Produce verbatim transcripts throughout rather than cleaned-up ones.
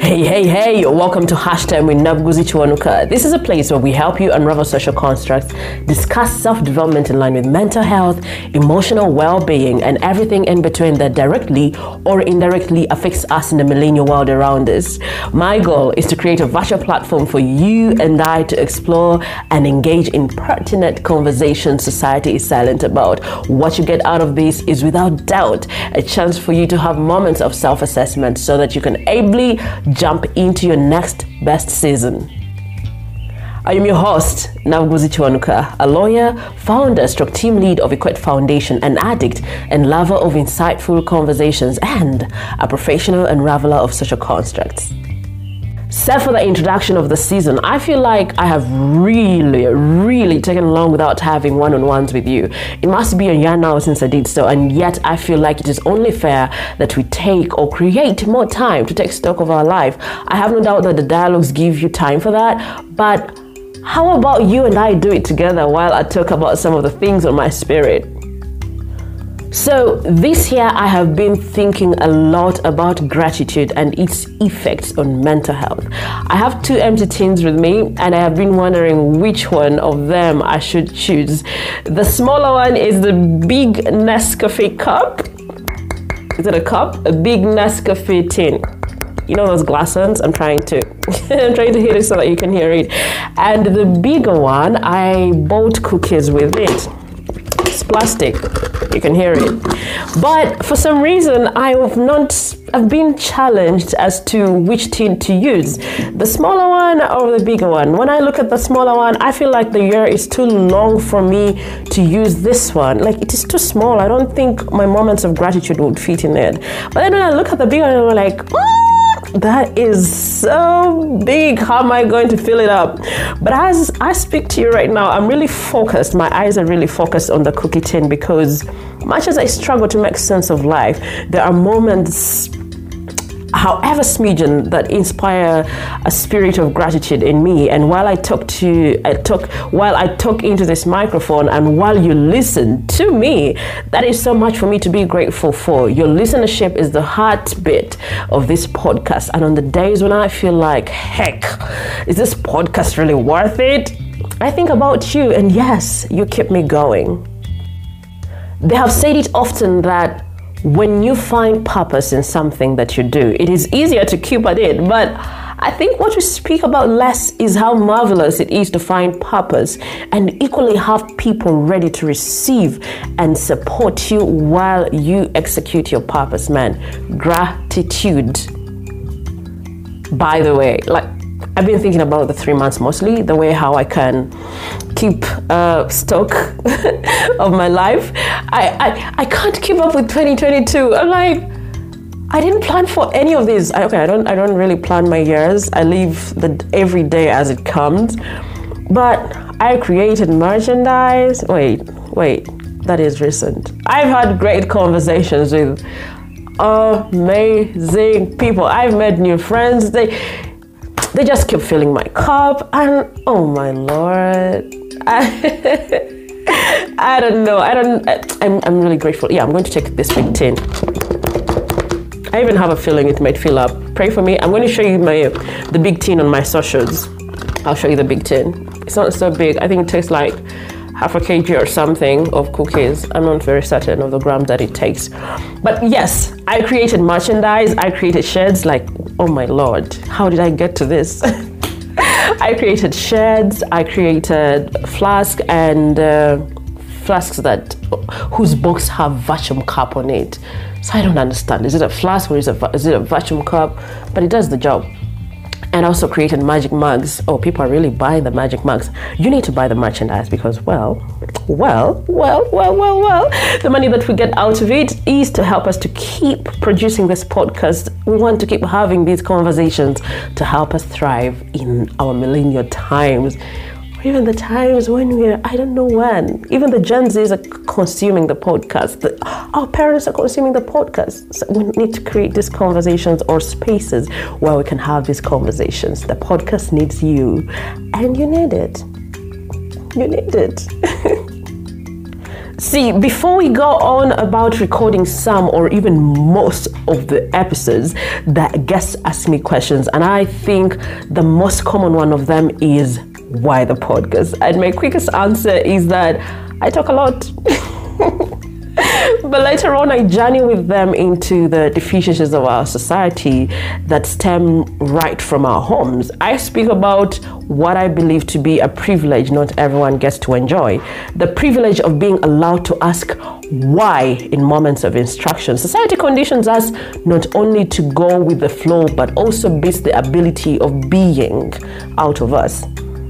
Hey, hey, hey, welcome to Hashtag with Nabguzi Chiwanuka. This is a place where we help you unravel social constructs, discuss self-development in line with mental health, emotional well-being, and everything in between that directly or indirectly affects us in the millennial world around us. My goal is to create a virtual platform for you and I to explore and engage in pertinent conversations society is silent about. What you get out of this is without doubt a chance for you to have moments of self-assessment so that you can ably jump into your next best season. I am your host, Nabguzi Chiwanuka, a lawyer, founder, stroke team lead of Equate Foundation, an addict and lover of insightful conversations, and a professional unraveler of social constructs. Set for the introduction of the season, I feel like I have really, really taken long without having one-on-ones with you. It must be a year now since I did so, and yet I feel like it is only fair that we take or create more time to take stock of our life. I have no doubt that the dialogues give you time for that, but how about you and I do it together while I talk about some of the things on my spirit? So this year I have been thinking a lot about gratitude and its effects on mental health. I have two empty tins with me and I have been wondering which one of them I should choose. The smaller one is the big Nescafe cup. Is it a cup? A big Nescafe tin. You know those glass ones? I'm trying to I'm trying to hit it so that you can hear it. And the bigger one, I bought cookies with it. It's plastic. You can hear it. But for some reason, I have not, I've been challenged as to which tin to use. The smaller one or the bigger one. When I look at the smaller one, I feel like the year is too long for me to use this one. Like, it is too small. I don't think my moments of gratitude would fit in it. But then when I look at the bigger one, I'm like, mm, that is so big. How am I going to fill it up? But as I speak to you right now, I'm really focused. My eyes are really focused on the cookie tin because much as I struggle to make sense of life, there are moments, however smidgen, that inspire a spirit of gratitude in me. And while I talk to, I talk, while I talk into this microphone, and while you listen to me, that is so much for me to be grateful for. Your listenership is the heartbeat of this podcast. And on the days when I feel like, heck, is this podcast really worth it? I think about you, and yes, you keep me going. They have said it often that when you find purpose in something that you do, it is easier to keep at it. But I think what we speak about less is how marvelous it is to find purpose and equally have people ready to receive and support you while you execute your purpose, man. Gratitude. By the way, like, I've been thinking about the three months mostly, the way how I can keep uh, stock of my life. I, I I can't keep up with twenty twenty-two. I'm like, I didn't plan for any of this. I, okay, I don't I don't really plan my years. I live the every day as it comes. But I created merchandise. Wait, wait, that is recent. I've had great conversations with amazing people. I've made new friends. They They just keep filling my cup, and oh my Lord, I, I don't know. I don't. I'm. I'm really grateful. Yeah, I'm going to take this big tin. I even have a feeling it might fill up. Pray for me. I'm going to show you my the big tin on my socials. I'll show you the big tin. It's not so big. I think it takes like half a kg or something of cookies. I'm not very certain of the grams that it takes. But yes, I created merchandise. I created shirts. Like, oh my Lord, how did I get to this? I created shirts. I created flask and uh, flasks that whose box have vacuum cup on it. So I don't understand. Is it a flask or is it a, is it a vacuum cup? But it does the job. And also created magic mugs. Oh, people are really buying the magic mugs. You need to buy the merchandise because, well, well, well, well, well, well, the money that we get out of it is to help us to keep producing this podcast. We want to keep having these conversations to help us thrive in our millennial times. Even the times when we're, I don't know when, even the Gen Zs are consuming the podcast. The, our parents are consuming the podcast. So we need to create these conversations or spaces where we can have these conversations. The podcast needs you, and you need it. You need it. See, before we go on about recording some or even most of the episodes, that guests ask me questions, and I think the most common one of them is, why the podcast? And my quickest answer is that I talk a lot. But later on, I journey with them into the deficiencies of our society that stem right from our homes. I speak about what I believe to be a privilege not everyone gets to enjoy. The privilege of being allowed to ask why in moments of instruction. Society conditions us not only to go with the flow, but also beats the ability of being out of us.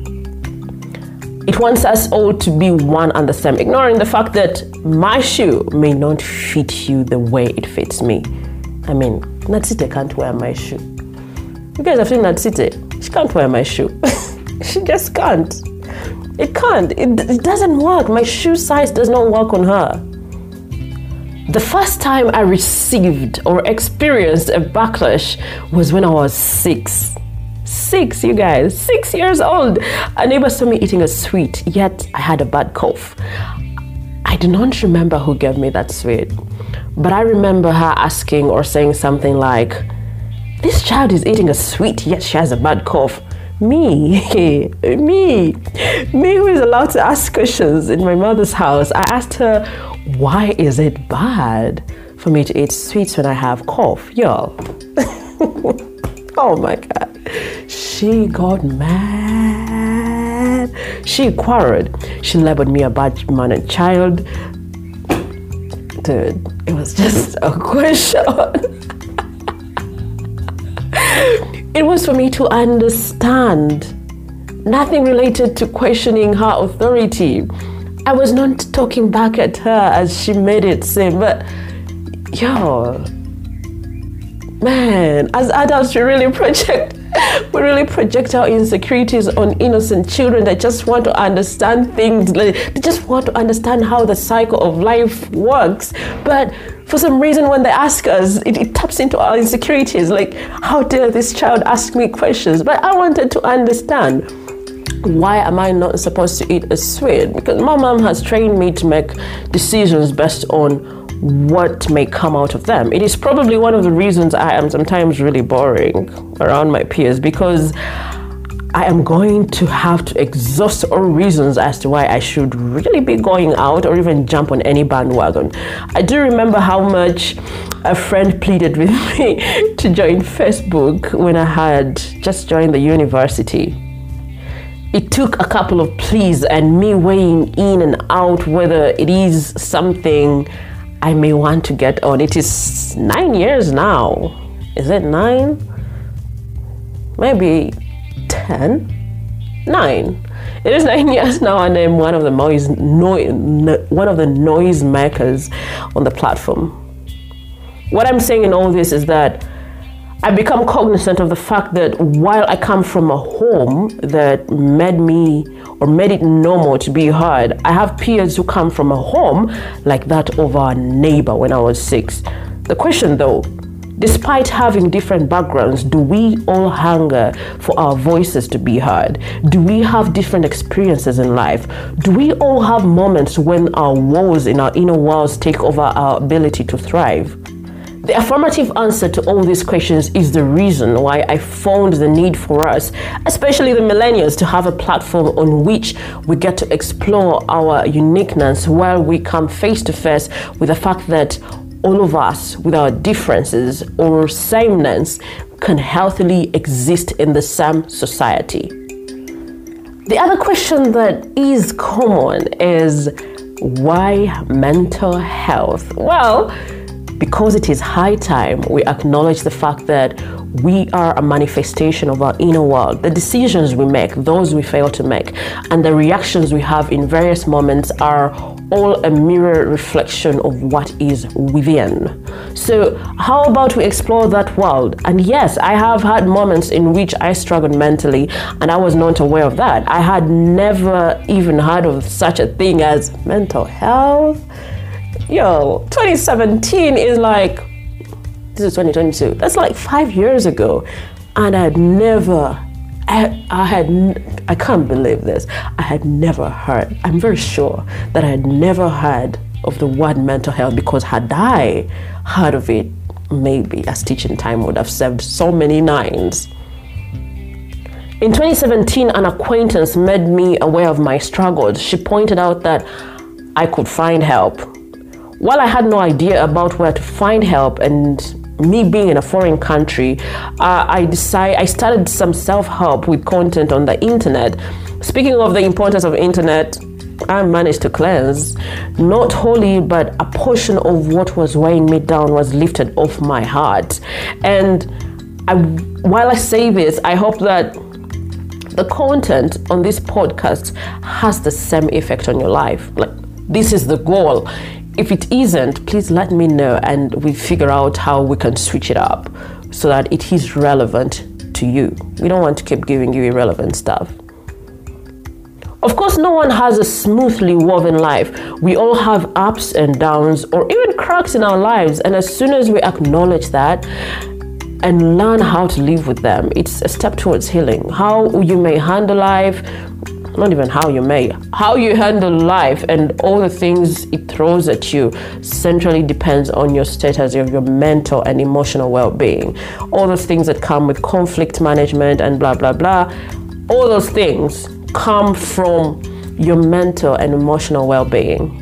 It wants us all to be one and the same, ignoring the fact that my shoe may not fit you the way it fits me. I mean, Natsite can't wear my shoe. You guys have seen Natsite? She can't wear my shoe. She just can't. It can't. It, it doesn't work. My shoe size does not work on her. The first time I received or experienced a backlash was when I was six. Six, you guys, six years old. A neighbor saw me eating a sweet, yet I had a bad cough. I do not remember who gave me that sweet, but I remember her asking or saying something like, "This child is eating a sweet, yet she has a bad cough." Me, me, me who is allowed to ask questions in my mother's house. I asked her, why is it bad for me to eat sweets when I have cough, y'all? Oh my God. She got mad. She quarreled. She labeled me a bad-mannered child. Dude, it was just a question. It was for me to understand. Nothing related to questioning her authority. I was not talking back at her as she made it seem, but yo, man, as adults, we really project, we really project our insecurities on innocent children that just want to understand things. They just want to understand how the cycle of life works. But for some reason, when they ask us, it, it taps into our insecurities. Like, how dare this child ask me questions? But I wanted to understand. Why am I not supposed to eat a sweet? Because my mom has trained me to make decisions based on what may come out of them. It is probably one of the reasons I am sometimes really boring around my peers, because I am going to have to exhaust all reasons as to why I should really be going out or even jump on any bandwagon. I do remember how much a friend pleaded with me to join Facebook when I had just joined the university. It took a couple of pleas and me weighing in and out whether it is something I may want to get on. It is nine years now. Is it nine? Maybe ten? Nine. It is nine years now, and I'm one of the noise, no, no, one of the noise makers on the platform. What I'm saying in all this is that I become cognizant of the fact that while I come from a home that made me or made it normal to be heard, I have peers who come from a home like that of our neighbor when I was six. The question though, despite having different backgrounds, do we all hunger for our voices to be heard? Do we have different experiences in life? Do we all have moments when our walls in our inner walls take over our ability to thrive? The affirmative answer to all these questions is the reason why I found the need for us, especially the millennials, to have a platform on which we get to explore our uniqueness while we come face to face with the fact that all of us, with our differences or sameness, can healthily exist in the same society. The other question that is common is, why mental health? Well, because it is high time we acknowledge the fact that we are a manifestation of our inner world. The decisions we make, those we fail to make, and the reactions we have in various moments are all a mirror reflection of what is within. So how about we explore that world? And yes, I have had moments in which I struggled mentally, and I was not aware of that. I had never even heard of such a thing as mental health. Yo, twenty seventeen is like, this is twenty twenty-two. That's like five years ago. And I had never, I, I had, I can't believe this. I had never heard, I'm very sure that I had never heard of the word mental health, because had I heard of it, maybe as teaching time would have served so many nines. In twenty seventeen, an acquaintance made me aware of my struggles. She pointed out that I could find help. While I had no idea about where to find help, and me being in a foreign country, uh, I decided I started some self-help with content on the internet. Speaking of the importance of internet, I managed to cleanse, not wholly, but a portion of what was weighing me down was lifted off my heart. And I, while I say this, I hope that the content on this podcast has the same effect on your life. Like, this is the goal. If it isn't, please let me know and we figure out how we can switch it up so that it is relevant to you. We don't want to keep giving you irrelevant stuff. Of course, no one has a smoothly woven life. We all have ups and downs, or even cracks in our lives. And as soon as we acknowledge that and learn how to live with them, it's a step towards healing. How you may handle life, not even how you may, how you handle life and all the things it throws at you centrally depends on your status of your mental and emotional well-being. All those things that come with conflict management and blah, blah, blah, all those things come from your mental and emotional well-being.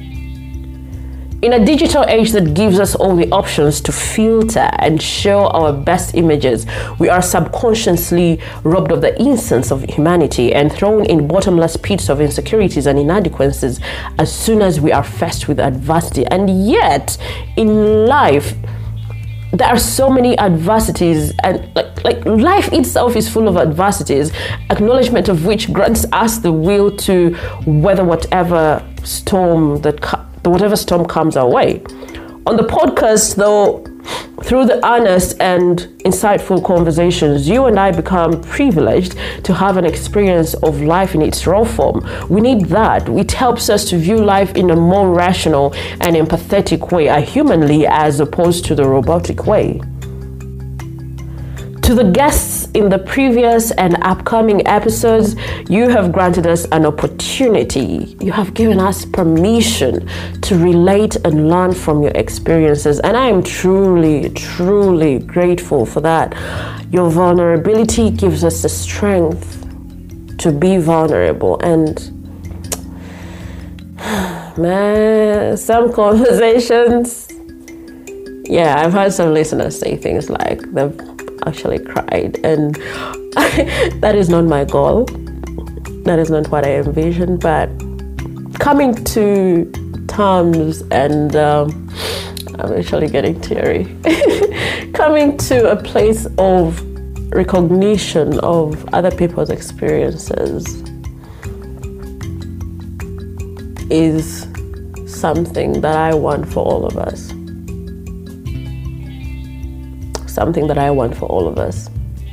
In a digital age that gives us all the options to filter and show our best images, we are subconsciously robbed of the essence of humanity and thrown in bottomless pits of insecurities and inadequacies as soon as we are faced with adversity. And yet, in life, there are so many adversities, and like, like life itself is full of adversities, acknowledgement of which grants us the will to weather whatever storm that comes. whatever storm comes our way. On the podcast, though, through the honest and insightful conversations, you and I become privileged to have an experience of life in its raw form. We need that. It helps us to view life in a more rational and empathetic way, a humanly as opposed to the robotic way. To the guests in the previous and upcoming episodes, you have granted us an opportunity. You have given us permission to relate and learn from your experiences. And I am truly, truly grateful for that. Your vulnerability gives us the strength to be vulnerable. And man, some conversations, yeah, I've heard some listeners say things like they've actually cried, and that is not my goal. That is not what I envision. But coming to terms, and um, I'm actually getting teary, coming to a place of recognition of other people's experiences is something that I want for all of us. Something that I want for all of us.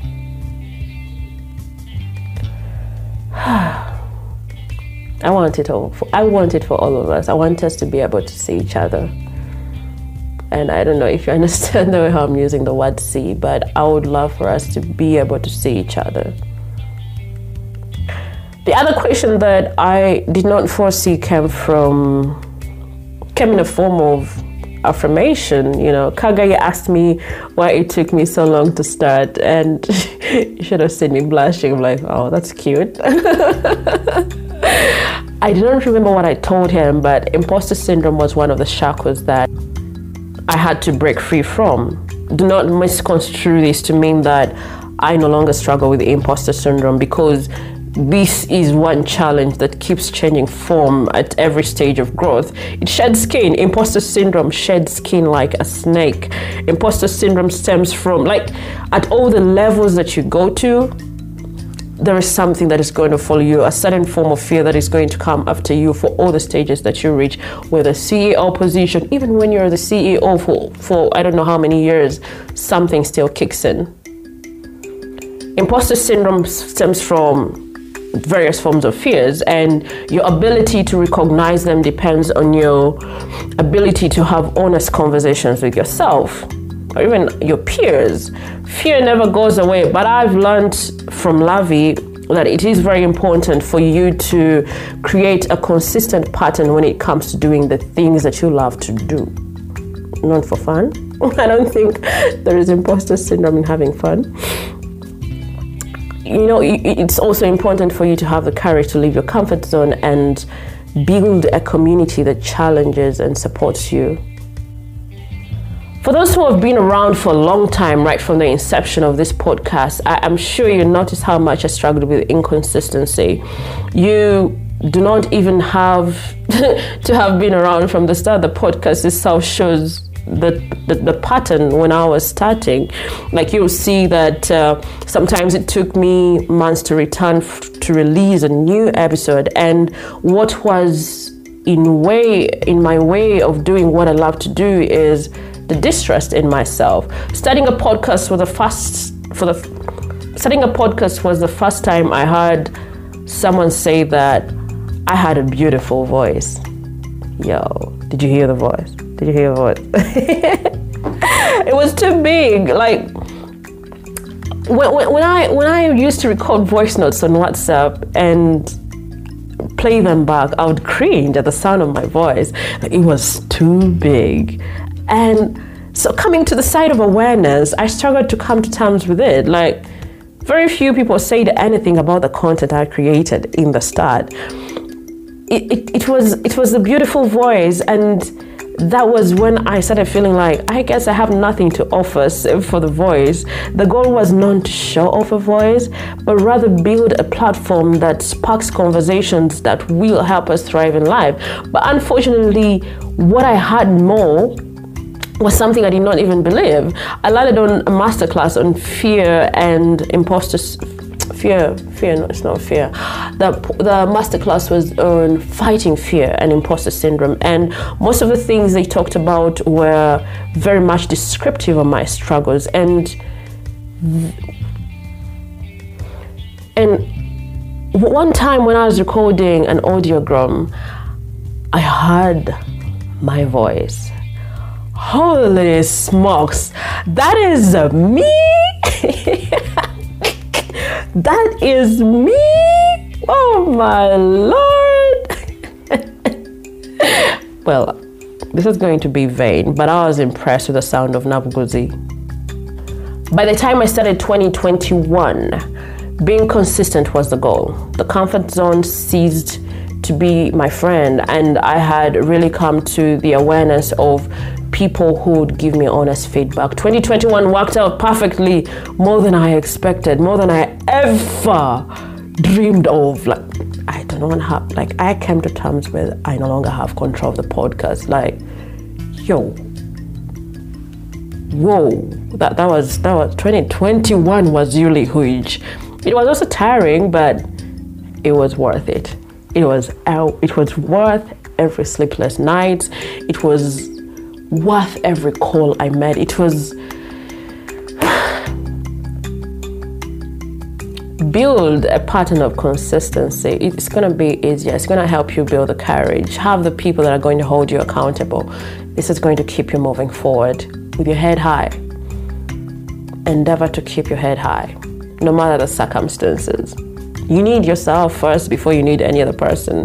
I want it all. For, I want it for all of us. I want us to be able to see each other. And I don't know if you understand the way how I'm using the word see, but I would love for us to be able to see each other. The other question that I did not foresee came from, came in the form of affirmation. You know, Kagaye asked me why it took me so long to start, and you should have seen me blushing. I'm like, oh, that's cute. I don't remember what I told him, but imposter syndrome was one of the shackles that I had to break free from. Do not misconstrue this to mean that I no longer struggle with imposter syndrome, because this is one challenge that keeps changing form at every stage of growth. It sheds skin. Imposter syndrome sheds skin like a snake. Imposter syndrome stems from, like, at all the levels that you go to, there is something that is going to follow you, a certain form of fear that is going to come after you for all the stages that you reach, whether C E O position, even when you're the C E O for, for I don't know how many years, something still kicks in. Imposter syndrome stems from various forms of fears, and your ability to recognize them depends on your ability to have honest conversations with yourself or even your peers. Fear never goes away, but I've learned from Lavi that it is very important for you to create a consistent pattern when it comes to doing the things that you love to do. Not for fun. I don't think there is imposter syndrome in having fun. You know, it's also important for you to have the courage to leave your comfort zone and build a community that challenges and supports you. For those who have been around for a long time, right from the inception of this podcast, I, I'm sure you notice how much I struggled with inconsistency. You do not even have to have been around from the start. The podcast itself shows the, the, the pattern when I was starting. Like, you'll see that uh, sometimes it took me months to return f- to release a new episode. And what was in way in my way of doing what I love to do is the distrust in myself. Starting a podcast was the first for the starting a podcast was the first time I heard someone say that I had a beautiful voice. Yo, did you hear the voice? Did you hear the voice? It was too big. Like, when, when, when I when I used to record voice notes on WhatsApp and play them back, I would cringe at the sound of my voice. Like, it was too big. And so coming to the side of awareness, I struggled to come to terms with it. Like, very few people said anything about the content I created in the start. It, it, it was it was a beautiful voice, and that was when I started feeling like, I guess I have nothing to offer save for the voice. The goal was not to show off a voice, but rather build a platform that sparks conversations that will help us thrive in life. But unfortunately, what I had more was something I did not even believe. I landed on a masterclass on fear and imposter fear fear no, it's not fear the the masterclass was on fighting fear and imposter syndrome, and most of the things they talked about were very much descriptive of my struggles. And and one time when I was recording an audiogram, I heard my voice. Holy smokes, that is me. That is me. Oh my Lord. Well, this is going to be vain, but I was impressed with the sound of Nabguzi. By the time I started twenty twenty-one, being consistent was the goal. The comfort zone ceased to be my friend, and I had really come to the awareness of people who would give me honest feedback. twenty twenty-one worked out perfectly, more than I expected, more than I ever dreamed of. Like, I don't want to have, like, I came to terms with I no longer have control of the podcast. Like, yo, whoa, that that was that was twenty twenty-one was really huge. It was also tiring, but it was worth it. It was out. It was worth every sleepless night. It was worth every call I made. It was build a pattern of consistency. It's going to be easier. It's going to help you build the courage. Have the people that are going to hold you accountable. This is going to keep you moving forward with your head high. Endeavor to keep your head high, no matter the circumstances. You need yourself first before you need any other person.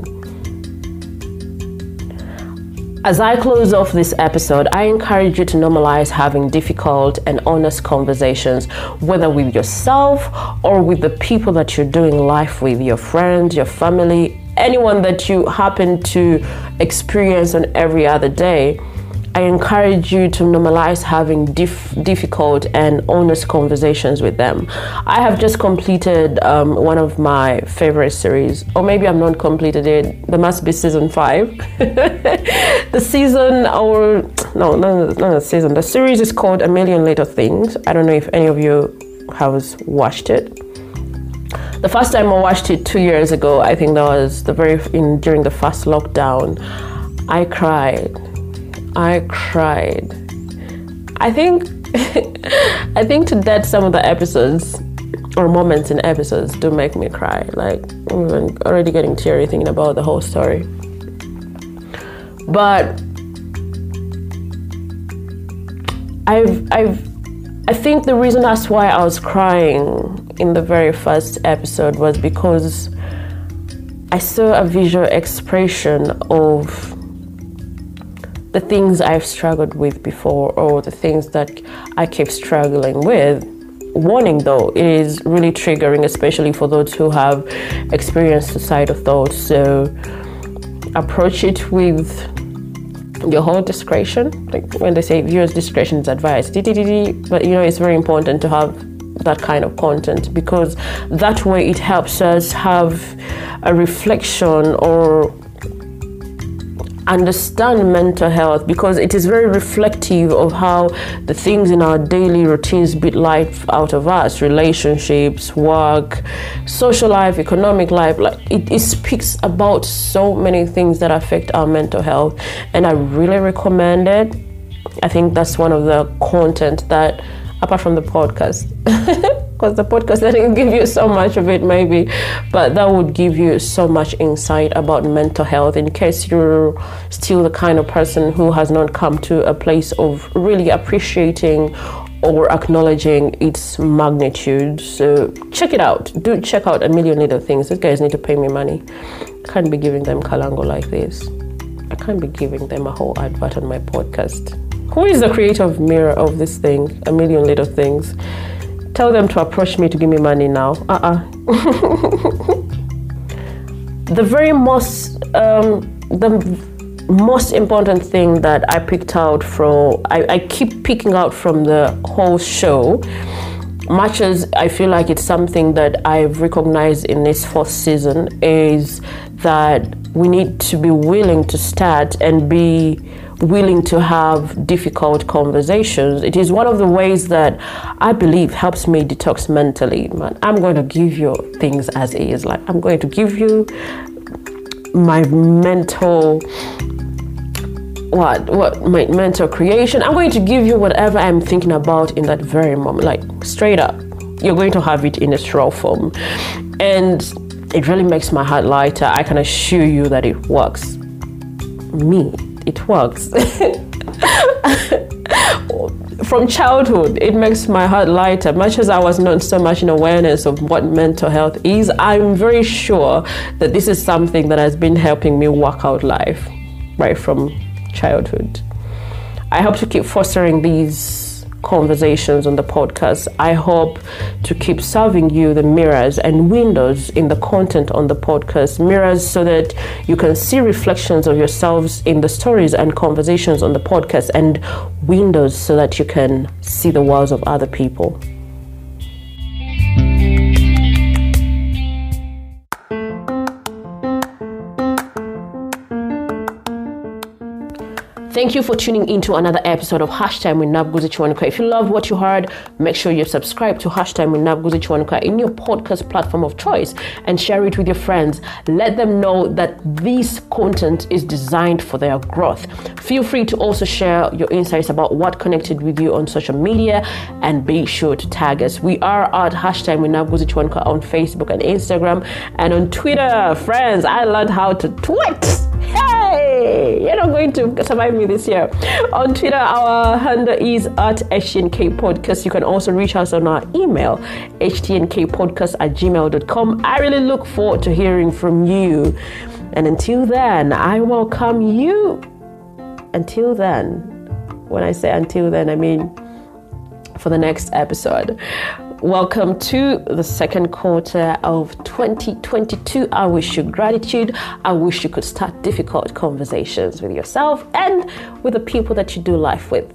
As I close off this episode, I encourage you to normalize having difficult and honest conversations, whether with yourself or with the people that you're doing life with, your friends, your family, anyone that you happen to experience on every other day. I encourage you to normalize having dif- difficult and honest conversations with them. I have just completed um, one of my favorite series, or maybe I've not completed it. There must be season five. The season, or no, no, not the season. The series is called A Million Little Things. I don't know if any of you have watched it. The first time I watched it two years ago, I think that was the very in during the first lockdown. I cried. I cried. I think I think to that some of the episodes or moments in episodes do make me cry. Like, I'm already getting teary thinking about the whole story. But I've I've I think the reason that's why I was crying in the very first episode was because I saw a visual expression of the things I've struggled with before, or the things that I keep struggling with. Warning though, it is really triggering, especially for those who have experienced suicidal thoughts. So approach it with your whole discretion. Like when they say viewers' discretion is advised, but you know, it's very important to have that kind of content, because that way it helps us have a reflection or understand mental health, because it is very reflective of how the things in our daily routines beat life out of us: relationships, work, social life, economic life. Like it, it speaks about so many things that affect our mental health, and I really recommend it. I think that's one of the content that, apart from the podcast, because the podcast doesn't give you so much of it maybe, but that would give you so much insight about mental health, in case you're still the kind of person who has not come to a place of really appreciating or acknowledging its magnitude. So check it out. Do check out A Million Little Things. These guys need to pay me money. I can't be giving them kalango like this. I can't be giving them a whole advert on my podcast. Who is the creative mirror of this thing, A Million Little Things? Tell them to approach me to give me money now. Uh-uh. The very most, um, the most important thing that I picked out from, I, I keep picking out from the whole show, much as I feel like it's something that I've recognized in this fourth season, is that we need to be willing to start and be willing to have difficult conversations. It is one of the ways that I believe helps me detox mentally. Man, I'm going to give you things as is. Like, I'm going to give you my mental what what my mental creation. I'm going to give you whatever I'm thinking about in that very moment. Like, straight up, you're going to have it in a straw form, and it really makes my heart lighter. I can assure you that it works. Me, it works. From childhood, it makes my heart lighter. Much as I was not so much in awareness of what mental health is, I'm very sure that this is something that has been helping me work out life right from childhood. I hope to keep fostering these conversations on the podcast. I hope to keep serving you the mirrors and windows in the content on the podcast. Mirrors so that you can see reflections of yourselves in the stories and conversations on the podcast, and windows so that you can see the worlds of other people. Thank you for tuning into another episode of Hashtime with Nabguzi Chiwanuka. If you love what you heard, make sure you subscribe to Hashtime with Nabguzi Chiwanuka in your podcast platform of choice and share it with your friends. Let them know that this content is designed for their growth. Feel free to also share your insights about what connected with you on social media, and be sure to tag us. We are at Hashtime with Nabguzi Chiwanuka on Facebook and Instagram, and on Twitter. Friends, I learned how to tweet. Hey, you're not going to survive me this year. On Twitter, our handle is at H T N K Podcast. You can also reach us on our email, H T N K podcast at gmail dot com. I really look forward to hearing from you. And until then, I welcome you. Until then, when I say until then, I mean for the next episode. Welcome to the second quarter of twenty twenty-two. I wish you gratitude. I wish you could start difficult conversations with yourself and with the people that you do life with.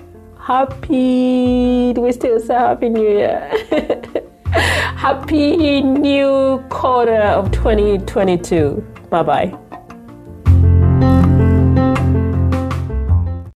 Happy, do we still say Happy New Year? Happy new quarter of twenty twenty-two. Bye-bye.